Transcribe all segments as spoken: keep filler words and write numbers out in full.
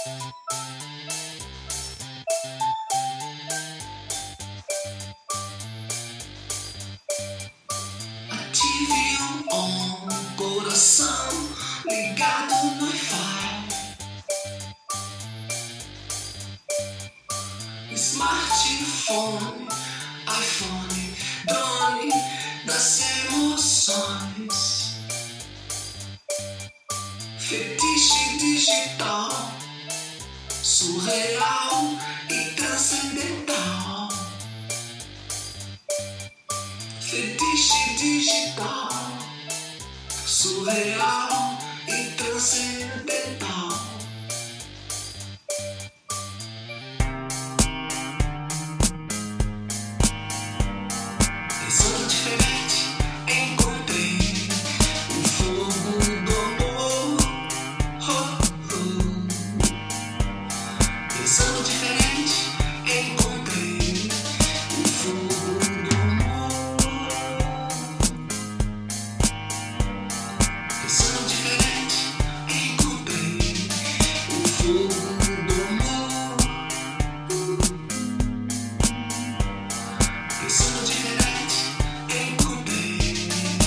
Ative o on, coração ligado no Wi-Fi. Smartphone, iPhone, drone das emoções. Fetiche digital, surreal e transcendental. Fetiche digital, surreal e transcendental. Pensando diferente, encontrei o fogo do amor. Oh, oh. Pensando diferente, encontrei o fogo do amor. Pensando diferente, encontrei o fogo do amor. Pensando diferente, encontrei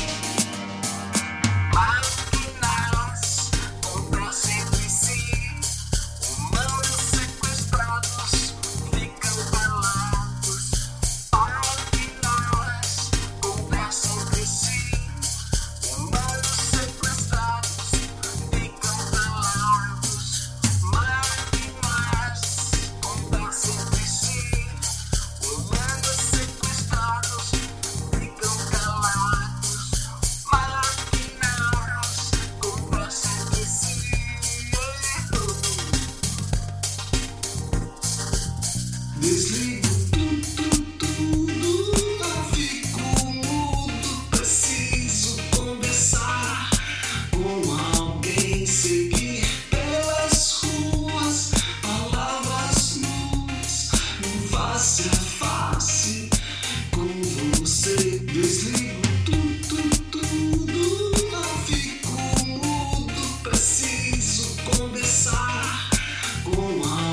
máquinas contra entre si, humanos sequestrados ficam calados. Máquinas conversam entre si, humanos sequestrados ficam calados. Máquinas conversam entre si, humanos sequestrados ficam calados. Máquinas conversam entre si. Desligo tudo, tudo, não fico mudo. Preciso conversar com alguém, seguir pelas ruas, palavras nuas, um face a face com você. Desligo tudo, tudo, não fico mudo. Preciso conversar com alguém.